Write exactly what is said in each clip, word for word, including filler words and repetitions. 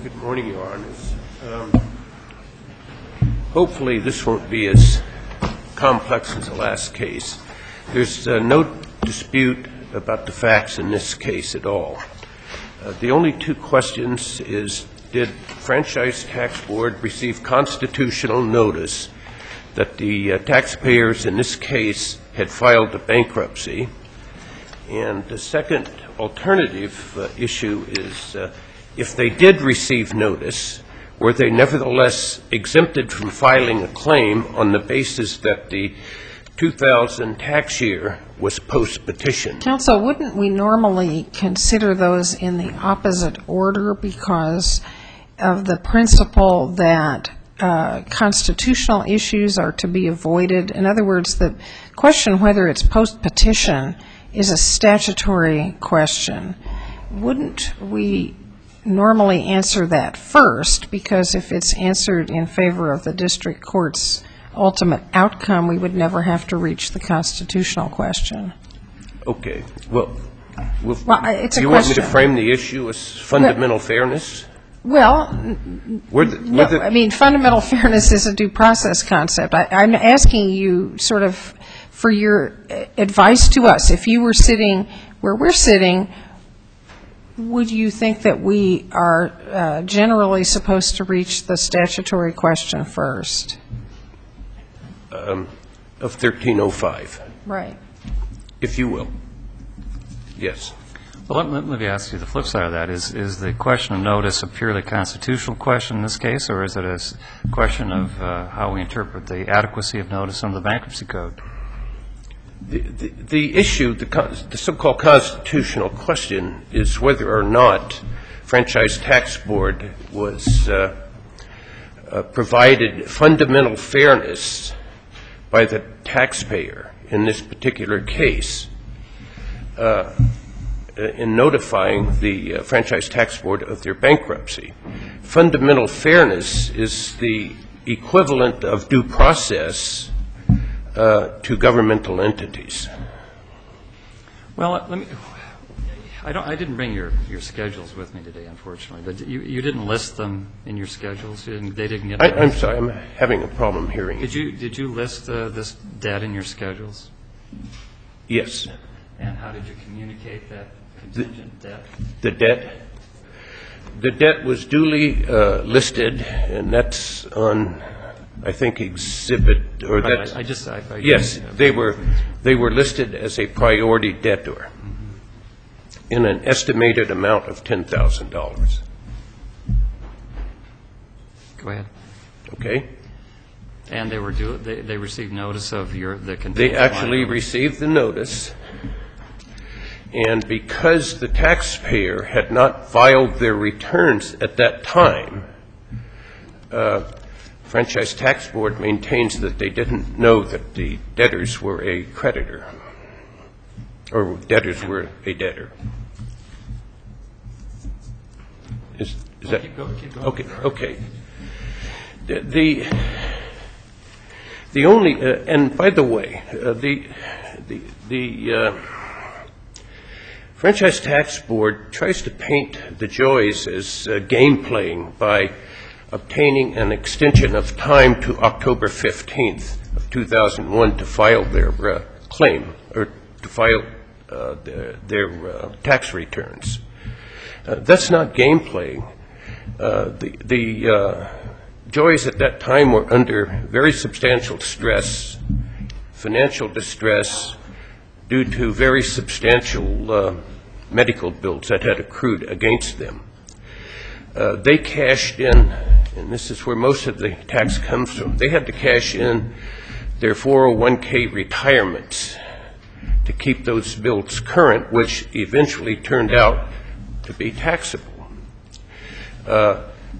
Good morning, Your Honors. Um, hopefully this won't be as complex as the last case. There's uh, no dispute about the facts in this case at all. Uh, the only two questions is, did Franchise Tax Board receive constitutional notice that the uh, taxpayers in this case had filed a bankruptcy? And the second alternative uh, issue is, uh, if they did receive notice, were they nevertheless exempted from filing a claim on the basis that the two thousand tax year was post-petition? Counsel, wouldn't we normally consider those in the opposite order because of the principle that uh, constitutional issues are to be avoided? In other words, the question whether it's post-petition is a statutory question. Wouldn't we normally answer that first, because if it's answered in favor of the district court's ultimate outcome, we would never have to reach the constitutional question? Okay. Well, well, well it's a you question. want me to frame the issue as fundamental well, fairness? Well, were the, were no, the, I mean, fundamental fairness is a due process concept. I, I'm asking you sort of for your advice to us. If you were sitting where we're sitting, would you think that we are uh, generally supposed to reach the statutory question first? Um, of thirteen oh five. Right. If you will. Yes. Well, let, let me ask you the flip side of that. Is, is the question of notice a purely constitutional question in this case, or is it a question of uh, how we interpret the adequacy of notice under the Bankruptcy Code? The, the, the issue, the, the so-called constitutional question, is whether or not Franchise Tax Board was uh, uh, provided fundamental fairness by the taxpayer in this particular case uh, in notifying the uh, Franchise Tax Board of their bankruptcy. Fundamental fairness is the equivalent of due process Uh, to governmental entities. Well, let me. I don't. I didn't bring your, your schedules with me today, unfortunately. But you, you didn't list them in your schedules. You didn't, they didn't get. I, I'm sorry. I'm having a problem hearing. Did you Did you list uh, this debt in your schedules? Yes. And how did you communicate that contingent the, debt? The debt. The debt was duly uh, listed, and that's on, I think, exhibit or right, that. I, I just. I, I yes, they were they were listed as a priority debtor mm-hmm. in an estimated amount of ten thousand dollars. Go ahead. Okay. And they were due. They, they received notice of your the. They actually received the notice, and because the taxpayer had not filed their returns at that time, Uh, Franchise Tax Board maintains that they didn't know that the debtors were a creditor, or debtors were a debtor. Is, is that keep going, keep going. okay? Okay. The the, the only uh, and by the way, uh, the the the uh, Franchise Tax Board tries to paint the Joys as uh, game playing by obtaining an extension of time to October fifteenth of two thousand one to file their uh, claim, or to file uh, their, their uh, tax returns. Uh, that's not game playing. Uh, the the uh, Joys at that time were under very substantial stress, financial distress, due to very substantial uh, medical bills that had accrued against them. Uh, they cashed in, and this is where most of the tax comes from, they had to cash in their four oh one k retirements to keep those bills current, which eventually turned out to be taxable. Uh,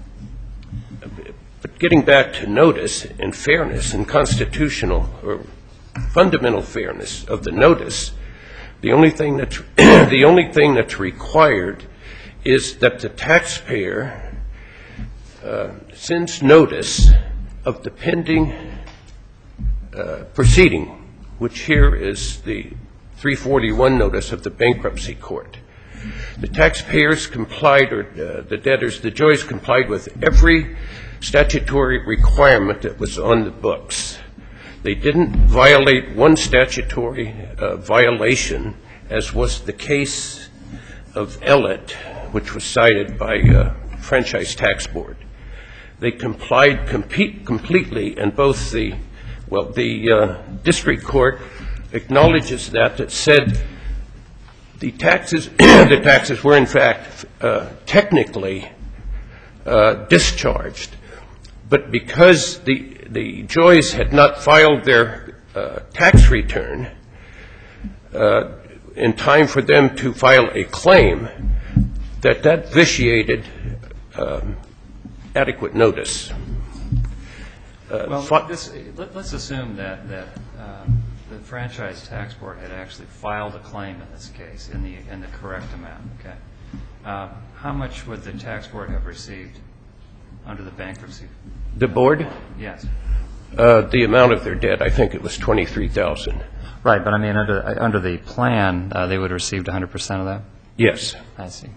but getting back to notice and fairness and constitutional or fundamental fairness of the notice, the only thing that's, the only thing that's required is that the taxpayer uh, sends notice of the pending uh, proceeding, which here is the three forty-one notice of the bankruptcy court. The taxpayers complied, or uh, the debtors, the Joys complied with every statutory requirement that was on the books. They didn't violate one statutory uh, violation, as was the case of Ellet, which was cited by uh, Franchise Tax Board. They complied compete, completely, and both the, well, the uh, district court acknowledges that, that said the taxes, the taxes were in fact uh, technically uh, discharged, but because the, the Joys had not filed their uh, tax return uh, in time for them to file a claim, that that vitiated um, adequate notice. Uh, Well, this, let, let's assume that, that um, the Franchise Tax Board had actually filed a claim in this case in the, in the correct amount, okay? Uh, how much would the tax board have received under the bankruptcy? The board? Yes. Uh, the amount of their debt, I think it was twenty-three thousand dollars. Right, but I mean, under, under the plan, uh, they would have received one hundred percent of that? Yes. I see.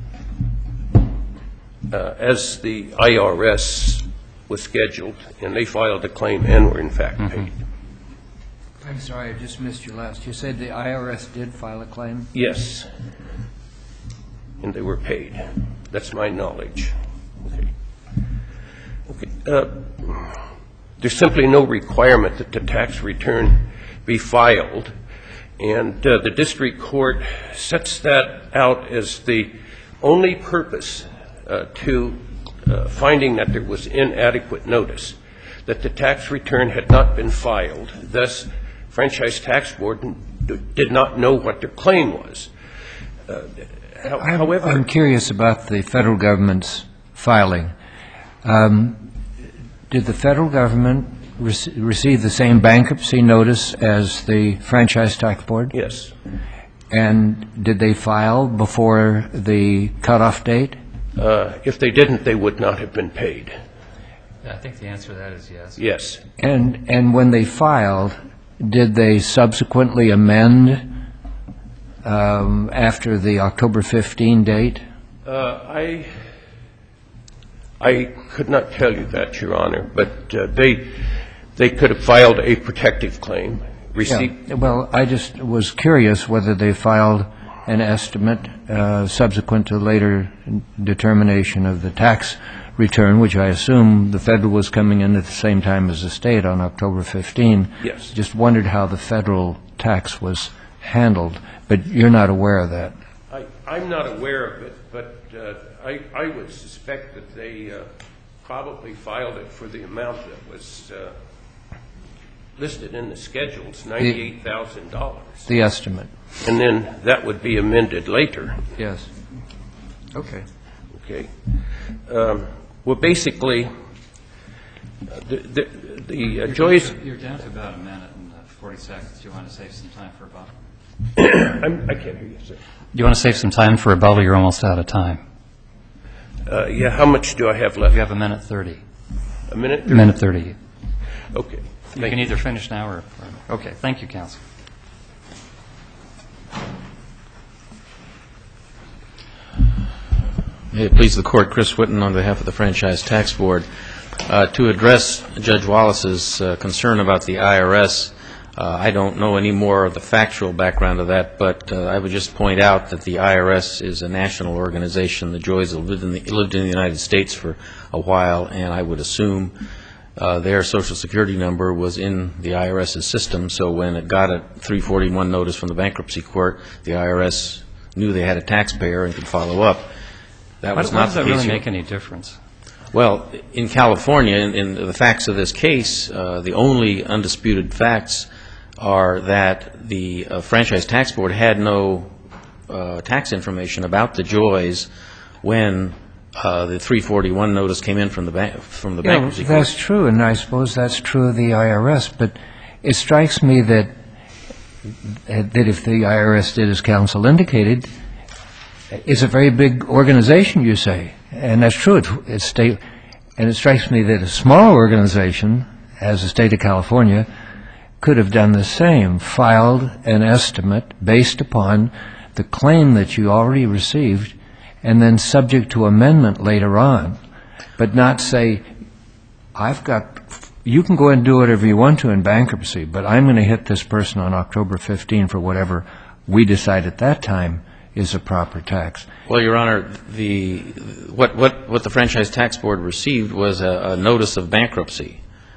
Uh, as the I R S was scheduled, and they filed a claim and were in fact paid. I'm sorry, I just missed your last. You said the I R S did file a claim? Yes. And they were paid. That's my knowledge. Okay. Okay. Uh, there's simply no requirement that the tax return be filed, and uh, the district court sets that out as the only purpose uh, to uh, finding that there was inadequate notice, that the tax return had not been filed. Thus, Franchise Tax Board did not know what their claim was. Uh, I'm, however, I'm curious about the federal government's filing. Um, did the federal government rec- receive the same bankruptcy notice as the Franchise Tax Board? yes. And did they file before the cutoff date? Uh, if they didn't, they would not have been paid. I think the answer to that is yes. Yes. And and when they filed, did they subsequently amend um, after the October fifteenth date? Uh, I I could not tell you that, Your Honor, but uh, they they could have filed a protective claim. Received. Yeah. Well, I just was curious whether they filed an estimate uh, subsequent to later determination of the tax return, which I assume the federal was coming in at the same time as the state on October fifteenth. Yes. Just wondered how the federal tax was handled, but you're not aware of that. I, I'm not aware of it, but uh, I, I would suspect that they uh, probably filed it for the amount that was uh, listed in the schedules, ninety-eight thousand dollars. The estimate. And then that would be amended later. Yes. Okay. Okay. Um, well, basically, uh, the, the, the uh, Joyce... You're down to about a minute and uh, forty seconds. Do you want to save some time for rebuttal? I'm, I can't hear you, sir. Do you want to save some time for rebuttal? You're almost out of time. Uh, yeah, how much do I have left? You have a minute thirty. A minute? A minute thirty. Okay. You Thank can either finish now or... or okay, thank you, counsel. May it please the Court, Chris Whitten on behalf of the Franchise Tax Board. Uh, to address Judge Wallace's uh, concern about the I R S, uh, I don't know any more of the factual background of that, but uh, I would just point out that the I R S is a national organization. The Joys have lived in the, lived in the United States for a while, and I would assume uh, their Social Security number was in the I R S's system, so when it got a three forty-one notice from the bankruptcy court, the I R S knew they had a taxpayer and could follow up. That was Why not does the that case really here. make any difference? Well, in California, in, in the facts of this case, uh, the only undisputed facts are that the uh, Franchise Tax Board had no uh, tax information about the Joys when uh, the three forty-one notice came in from the ban- from the Yeah, bankruptcy court. that's true, and I suppose that's true of the I R S, but it strikes me that that if the I R S did as counsel indicated, it's a very big organization, you say, and that's true. It's, it's state, and it strikes me that a small organization, as the state of California, could have done the same, filed an estimate based upon the claim that you already received and then subject to amendment later on, but not say, I've got, you can go and do whatever you want to in bankruptcy, but I'm going to hit this person on October fifteenth for whatever we decide at that time is a proper tax. Well, Your Honor, the what what what the Franchise Tax Board received was a, a notice of bankruptcy,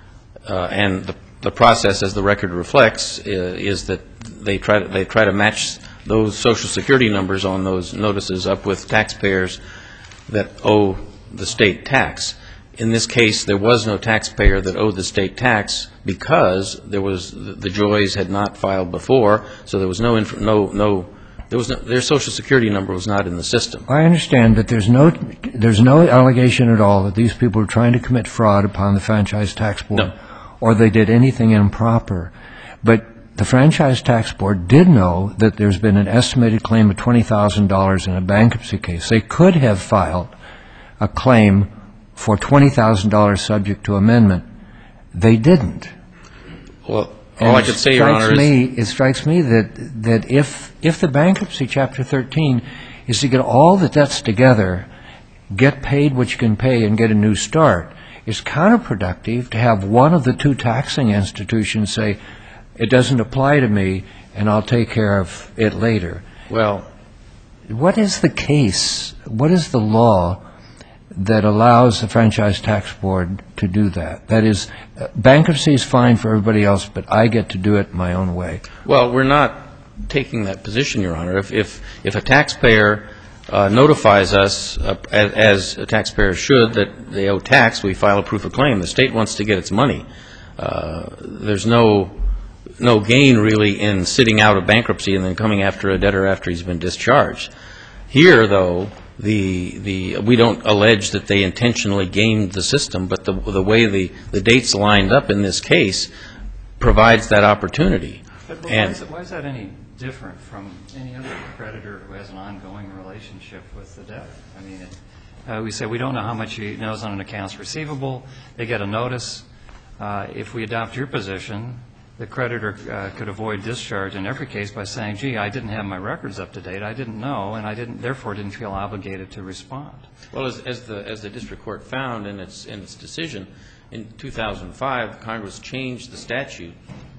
uh, and the the process, as the record reflects, is, is that they try to they try to match those Social Security numbers on those notices up with taxpayers that owe the state tax. In this case, there was no taxpayer that owed the state tax because there was the Joys had not filed before, so there was no inf- no no. There was no, their Social Security number was not in the system. I understand that there's no there's no allegation at all that these people are trying to commit fraud upon the Franchise Tax Board, No. or they did anything improper. But the Franchise Tax Board did know that there's been an estimated claim of twenty thousand dollars in a bankruptcy case. They could have filed a claim for twenty thousand dollars subject to amendment. They didn't. Well, all I could say, Your Honor, is... Me, it strikes me that, that if, if the bankruptcy Chapter thirteen is to get all the debts together, get paid what you can pay, and get a new start, it's counterproductive to have one of the two taxing institutions say, it doesn't apply to me, and I'll take care of it later. Well... What is the case, what is the law that allows the Franchise Tax Board to do that? That is, bankruptcy is fine for everybody else, but I get to do it my own way. Well, we're not taking that position, Your Honor. If if, if a taxpayer uh, notifies us, uh, as, as a taxpayer should, that they owe tax, we file a proof of claim. The state wants to get its money. Uh, there's no no gain, really, in sitting out of bankruptcy and then coming after a debtor after he's been discharged. Here, though, the the we don't allege that they intentionally gamed the system, but the the way the, the dates lined up in this case provides that opportunity. But why, And is it, why is that any different from any other creditor who has an ongoing relationship with the debtor? I mean, it, uh, we say we don't know how much he knows on an accounts receivable. They get a notice. Uh, if we adopt your position, the creditor uh, could avoid discharge in every case by saying, gee, I didn't have my records up to date, I didn't know, and I didn't, therefore didn't feel obligated to respond. Well, as, as the as the district court found in its in its decision, in two thousand five, Congress changed the statute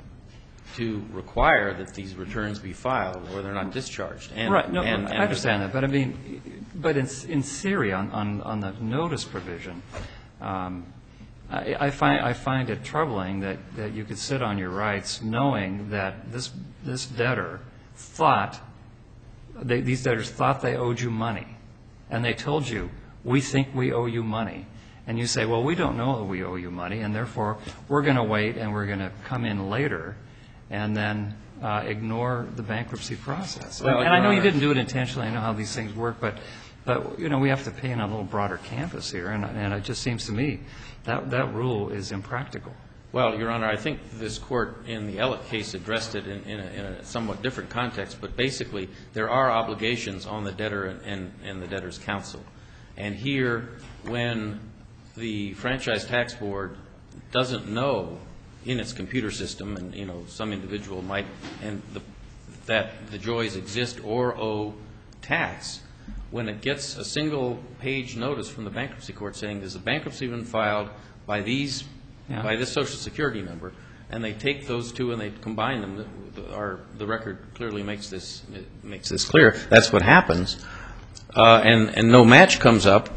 to require that these returns be filed or they're not discharged. And, right. No, and, I and understand that, but I mean, but in in theory, on on, on the notice provision. Um, I, I find I find it troubling that, that you could sit on your rights knowing that this this debtor thought they, these debtors thought they owed you money, and they told you, we think we owe you money, and you say, well, we don't know that we owe you money, and therefore we're going to wait and we're going to come in later, and then uh, ignore the bankruptcy process. Well, and I know Honor, you didn't do it intentionally. I know how these things work, but but you know we have to paint a little broader canvas here, and and it just seems to me. That, that rule is impractical. Well, Your Honor, I think this Court in the Ellett case addressed it in, in, a, in a somewhat different context, but basically there are obligations on the debtor and, and, and the debtor's counsel. And here, when the Franchise Tax Board doesn't know in its computer system, and, you know, some individual might, and the, that the Joys exist or owe tax, when it gets a single page notice from the bankruptcy court saying there's a bankruptcy been filed by these, yeah. by this Social Security number, and they take those two and they combine them, the, the, our, the record clearly makes this makes this clear. That's what happens, uh, and and no match comes up.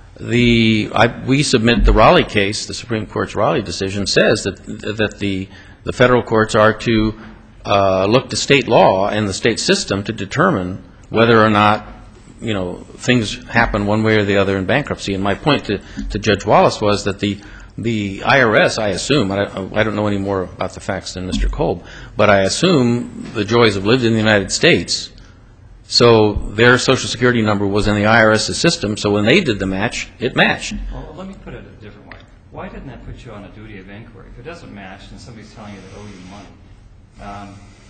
The I, we submit the Raleigh case, the Supreme Court's Raleigh decision says that that the the federal courts are to uh, look to state law and the state system to determine whether or not, you know, things happen one way or the other in bankruptcy. And my point to, to Judge Wallace was that the the I R S, I assume, I don't, I don't know any more about the facts than Mister Kolb, but I assume the Joys have lived in the United States, so their Social Security number was in the I R S's system, so when they did the match, it matched. Well, let me put it a different way. Why didn't that put you on a duty of inquiry? If it doesn't match and somebody's telling you they owe you money, um,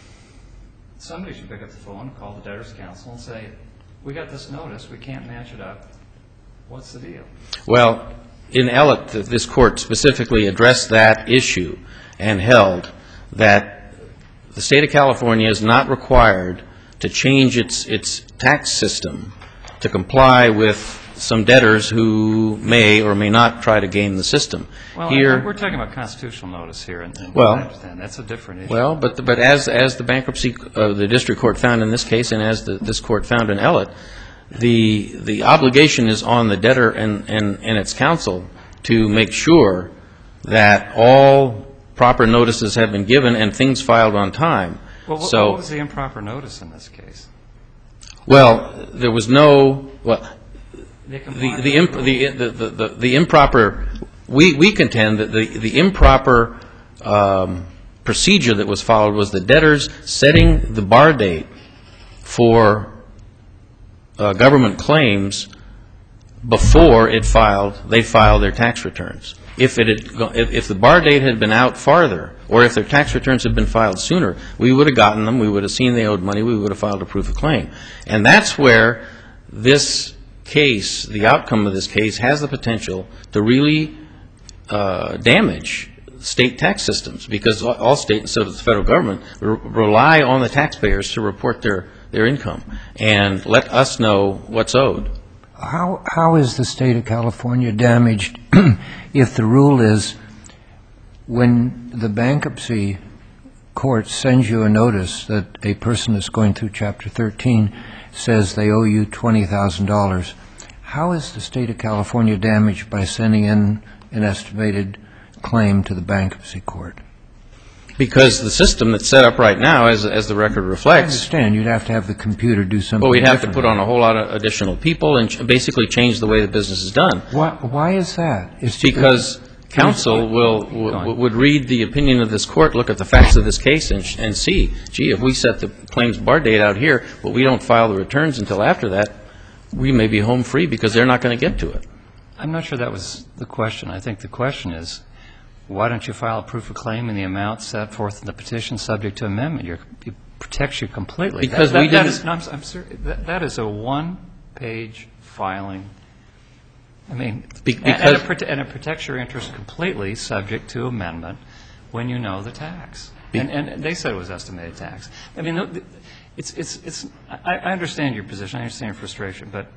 somebody should pick up the phone, call the debtor's counsel, and say, we got this notice, we can't match it up. What's the deal? Well, in Ellett, this Court specifically addressed that issue and held that the State of California is not required to change its its tax system to comply with some debtors who may or may not try to game the system. Well, Here, I- we're talking about constitutional notice here, and and Well- I understand that's a different issue. well, but, but as, as the bankruptcy, uh, the district court found in this case, and as the, this court found in Ellett, the, the obligation is on the debtor and, and, and its counsel to make sure that all proper notices have been given and things filed on time. Well, what, So, what was the improper notice in this case? well, there was no, well, They the, complied the, with imp- the, the, the, the improper, we, we contend that the, the improper um, procedure that was followed was the debtors setting the bar date for uh, government claims before it filed, they filed their tax returns. If it had, go- if, if the bar date had been out farther, or if their tax returns had been filed sooner, we would have gotten them, we would have seen they owed money, we would have filed a proof of claim. And that's where this case, the outcome of this case, has the potential to really uh, damage state tax systems, because all- all state and so does the federal government re- rely on the taxpayers to report their, their income and let us know what's owed. How, how is the state of California damaged if the rule is when the bankruptcy court sends you a notice that a person is going through Chapter thirteen says they owe you twenty thousand dollars, how is the state of California damaged by sending in an estimated claim to the bankruptcy court? Because the system that's set up right now, as, as the record I reflects, understand you'd have to have the computer do something well, we'd have to different. put on a whole lot of additional people and ch- basically change the way the business is done. Why, why is that? It's Because counsel will, w- would read the opinion of this court, look at the facts of this case, and, sh- and see, gee, if we set the claims bar date out here, but we don't file the returns until after that, we may be home free because they're not going to get to it. I'm not sure that was the question. I think the question is, why don't you file a proof of claim in the amount set forth in the petition subject to amendment? You're, it protects you completely. Because that, we that, that didn't- is, no, I'm, s- I'm sorry, that, that is a one-page filing. I mean, Be- and, and, it, because- prote- and it protects your interest completely subject to amendment when you know the tax. Be- And, and they said it was estimated tax. I mean, the- it's, it's, it's, I, I understand your position, I understand your frustration, but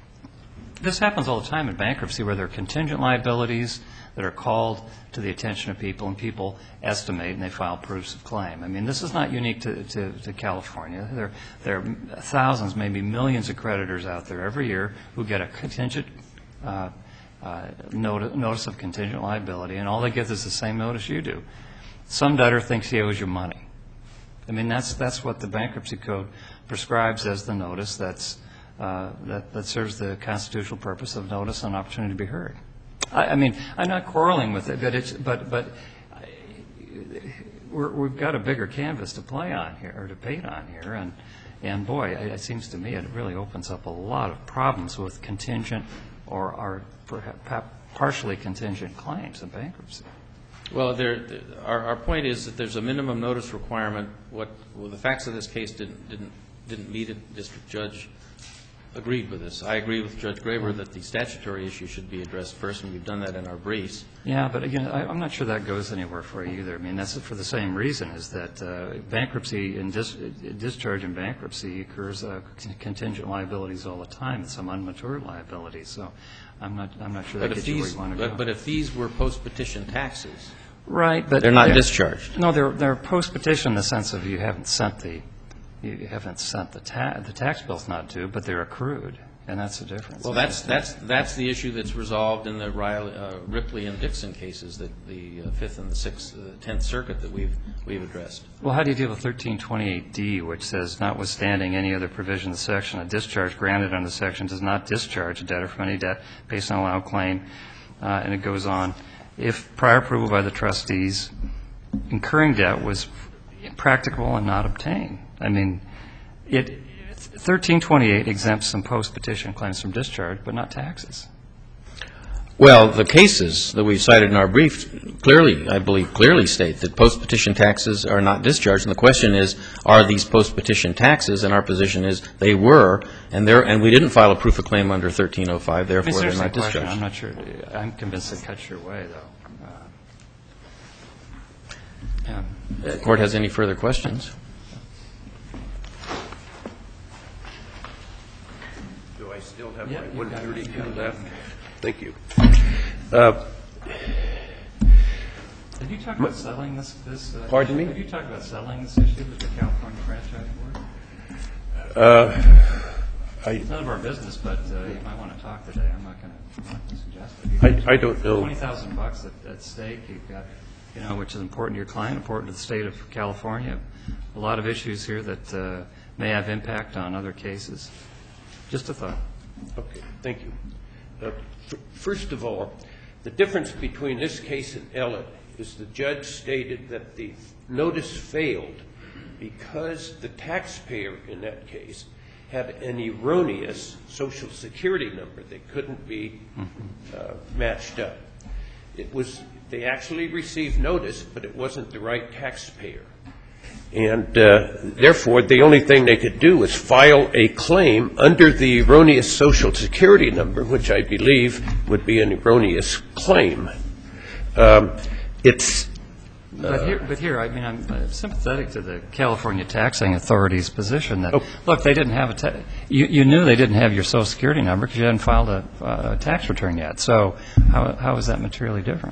this happens all the time in bankruptcy where there are contingent liabilities that are called to the attention of people, and people estimate and they file proofs of claim. I mean, this is not unique to, to, to California. There, there are thousands, maybe millions of creditors out there every year who get a contingent uh, uh, notice, notice of contingent liability, and all they get is the same notice you do. Some debtor thinks he owes you money. I mean, that's, that's what the bankruptcy code prescribes as the notice that's, uh, that, that serves the constitutional purpose of notice and opportunity to be heard. I, I mean, I'm not quarreling with it, but it's, but, but I- we're, we've got a bigger canvas to play on here, or to paint on here, and, and boy, it, it seems to me it really opens up a lot of problems with contingent or, or perhaps partially contingent claims in bankruptcy. Well, there, our, our point is that there's a minimum notice requirement. What, well, the facts of this case didn't, didn't, didn't meet it. District judge agreed with this. I agree with Judge Graber that the statutory issue should be addressed first, and we've done that in our briefs. Yeah, but again, I, I'm not sure that goes anywhere for you either. I mean, that's for the same reason, is that uh, bankruptcy and dis- discharge in bankruptcy occurs uh, con- contingent liabilities all the time, and some unmatured liabilities. So I'm not, I'm not sure that But if gets you where these, you want to but, go. but if these were post-petition taxes, Right, but they're not discharged. No, they're they're post-petition in the sense of you haven't sent the you haven't sent the ta- the tax bill's not due, but they're accrued, and that's the difference. Well, that's, that's, that's the issue that's resolved in the Riley, uh, Ripley and Dixon cases, that the uh, Fifth and the Sixth, uh, Tenth Circuit that we've, we've addressed. Well, how do you deal with thirteen twenty-eight D, which says, notwithstanding any other provision of the section, a discharge granted under the section does not discharge a debtor from any debt based on a allowed claim, uh, and it goes on, if prior approval by the trustees, incurring debt was impracticable and not obtained. I mean, it thirteen twenty-eight exempts some post-petition claims from discharge, but not taxes. Well, the cases that we cited in our brief clearly, I believe, clearly state that post-petition taxes are not discharged. And the question is, are these post-petition taxes? And our position is they were, and they're, and we didn't file a proof of claim under thirteen oh five, therefore they're Seriously, not question. discharged. I'm not sure. I'm convinced it cuts your way, though. Uh, yeah. If the Court has any further questions? still have Yeah, my you've one got it. thirty-two You've got it. left. Thank you. Uh, Did you talk about settling this? this uh, Pardon me? Did you talk about settling this issue with the California Franchise Board? uh, I It's none of our business, but uh, you might want to talk today. I'm not going to suggest it. I I don't know. Twenty thousand bucks at, at stake. You've got, you know, which is important to your client, important to the state of California. A lot of issues here that uh, may have impact on other cases. Just a thought. Okay, thank you. Uh, f- First of all, the difference between this case and Ellett is the judge stated that the notice failed because the taxpayer in that case had an erroneous Social Security number that couldn't be uh, matched up. It was, they actually received notice, but it wasn't the right taxpayer. And uh, therefore, the only thing they could do was file a claim under the erroneous Social Security number, which I believe would be an erroneous claim. Um, It's, But here, but here, I mean, I'm uh, sympathetic to the California taxing authority's position that, Oh. look, they didn't have a, ta- you, you knew they didn't have your Social Security number because you hadn't filed a, uh, a tax return yet. So how, how is that materially different?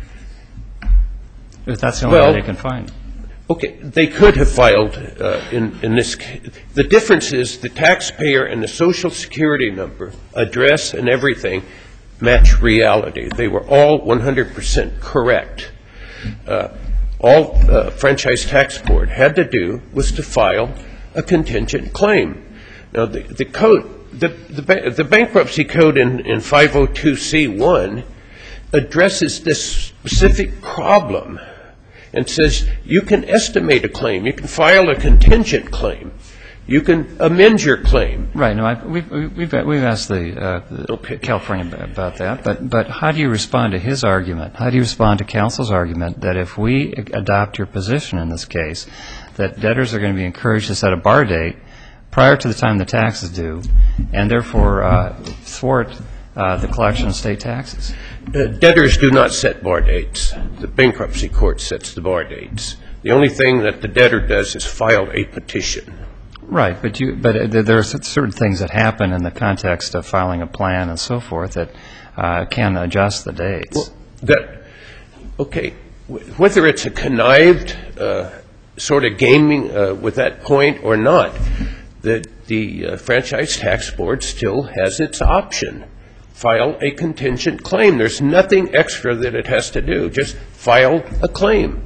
If that's the only Well- way they can find it. okay, they could have filed uh, in, in this case. The difference is the taxpayer and the Social Security number, address and everything, match reality. They were all one hundred percent correct. Uh, all uh, Franchise Tax Board had to do was to file a contingent claim. Now, the, the code, the, the, ba- the bankruptcy code in, in five oh two C one addresses this specific problem and says you can estimate a claim, you can file a contingent claim, you can amend your claim. Right. No, I, we've, we've, we've asked the, uh, the Okay. California about that, but, but how do you respond to his argument? How do you respond to counsel's argument that if we adopt your position in this case, that debtors are going to be encouraged to set a bar date prior to the time the tax is due, and therefore uh, thwart uh, the collection of state taxes? Uh, Debtors do not set bar dates. The bankruptcy court sets the bar dates. The only thing that the debtor does is file a petition. Right, but you, but uh, there are certain things that happen in the context of filing a plan and so forth that uh, can adjust the dates. Well, that, okay, wh- whether it's a connived uh, sort of gaming uh, with that point or not, the, the uh, Franchise Tax Board still has its option. File a contingent claim. There's nothing extra that it has to do. Just file a claim,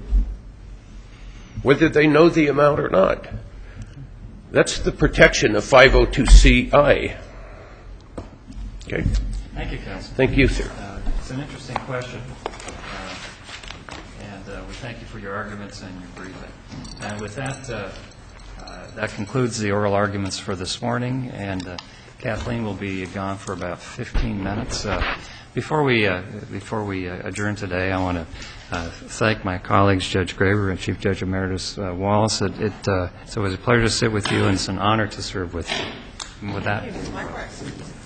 whether they know the amount or not. That's the protection of five oh two C I. Okay? Thank you, counsel. Thank you, sir. Uh, It's an interesting question, uh, and uh, we thank you for your arguments and your briefing. And with that, uh, uh, that concludes the oral arguments for this morning, and uh, Kathleen will be gone for about fifteen minutes. Uh, Before we uh, before we uh, adjourn today, I want to uh, thank my colleagues, Judge Graber and Chief Judge Emeritus uh, Wallace. It, it, uh, it's always a pleasure to sit with you, and it's an honor to serve with you. And with that.